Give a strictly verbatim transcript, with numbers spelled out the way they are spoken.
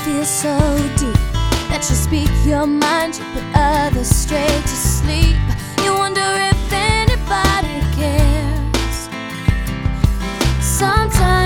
feel so deep that you speak your mind, you put others straight to sleep. You wonder if anybody cares. Sometimes